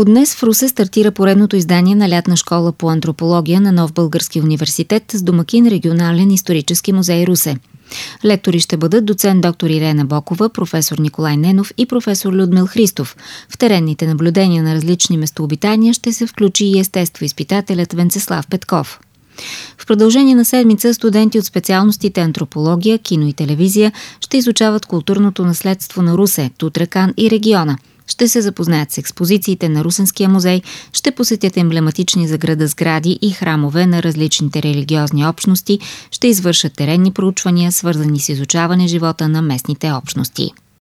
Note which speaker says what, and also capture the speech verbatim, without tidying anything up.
Speaker 1: От днес в Русе стартира поредното издание на лятна школа по антропология на Нов български университет с домакин Регионален исторически музей Русе. Лектори ще бъдат доцент доктор Ирена Бокова, професор Николай Ненов и професор Людмил Христов. В теренните наблюдения на различни местообитания ще се включи и естествоизпитателят Венцеслав Петков. В продължение на седмица студенти от специалностите антропология, кино и телевизия ще изучават културното наследство на Русе, Тутракан и региона. Ще се запознаят с експозициите на Русенския музей, ще посетят емблематични за града сгради и храмове на различните религиозни общности, ще извършат теренни проучвания, свързани с изучаване живота на местните общности.